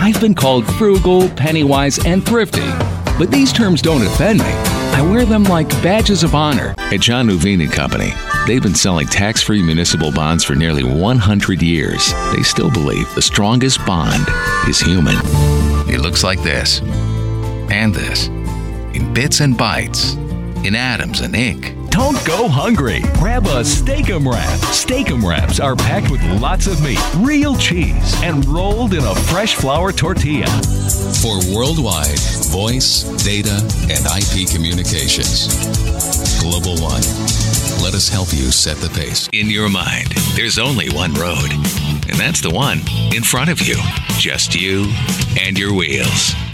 I've been called frugal, penny-wise, and thrifty. But these terms don't offend me. I wear them like badges of honor. At John Nuveen & Company, they've been selling tax-free municipal bonds for nearly 100 years. They still believe the strongest bond is human. It looks like this. And this. In bits and bytes. In atoms and ink. Don't go hungry. Grab a Steak-'em Wrap. Steak-'em Wraps are packed with lots of meat, real cheese, and rolled in a fresh flour tortilla. For worldwide voice, data, and IP communications, Global One. Let us help you set the pace. In your mind, there's only one road, and that's the one in front of you. Just you and your wheels.